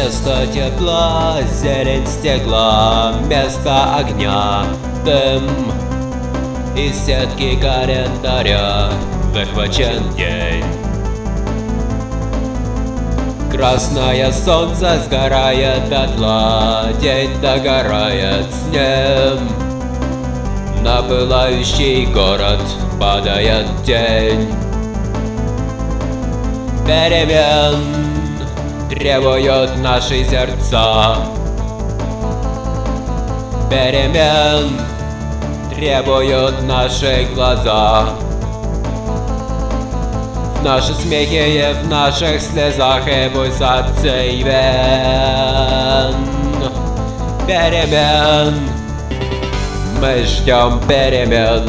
Место тепла, зелень стекла, место огня, дым из сетки календаря выхвачен день. Красное солнце сгорает дотла, день догорает с ним. На пылающий город падает тень. Перемен требуют наши сердца. Перемен требуют наши глаза. В наши смехи и в наших слезах и пусть отцейвен. Перемен, мы ждем перемен.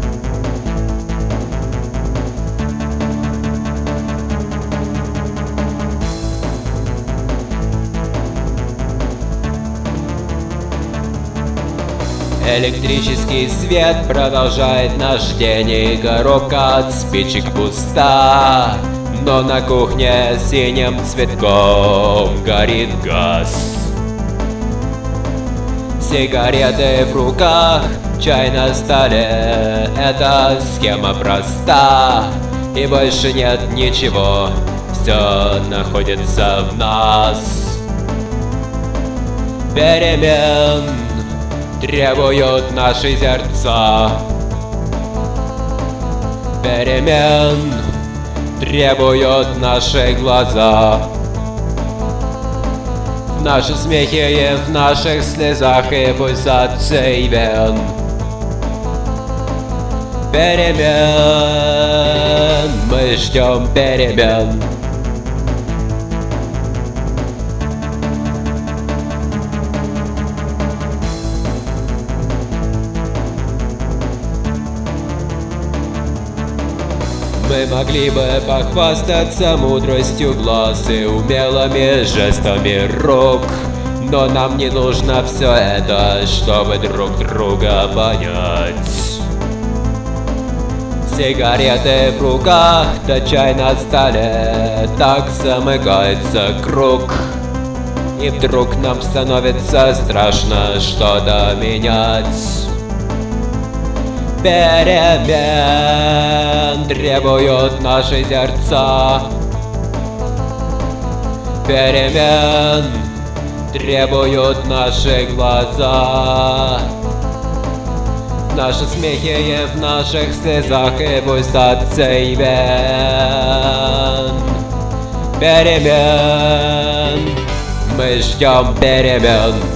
Электрический свет продолжает наш день, и коробка от спичек пуста. Но на кухне синим цветком горит газ. Сигареты в руках, чай на столе. Эта схема проста, и больше нет ничего. Все находится в нас. Перемен требуют наши сердца. Перемен требуют наши глаза. В наши смехи и в наших слезах и пусть отцейвен. Перемен, мы ждем перемен. Мы могли бы похвастаться мудростью глаз и умелыми жестами рук, но нам не нужно все это, чтобы друг друга понять. Сигареты в руках, да чай на столе, так замыкается круг. И вдруг нам становится страшно что-то менять. Перемен требуют наши сердца. Перемен требуют наши глаза. В наши смехи и в наших слезах и пусть отцейвен. Перемен, мы ждем перемен.